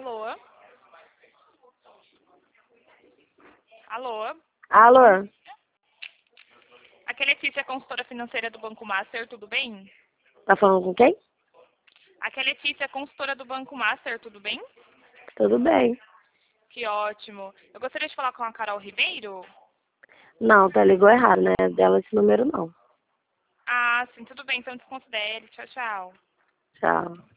Alô? Alô? Alô? Aqui é Letícia, consultora financeira do Banco Master, tudo bem? Tá falando com quem? Aqui é Letícia, consultora do Banco Master, tudo bem? Tudo bem. Que ótimo. Eu gostaria de falar com a Carol Ribeiro. Não, tá, ligou errado, né? Dela esse número não. Ah, sim, tudo bem, então desconsidere. Tchau, tchau. Tchau.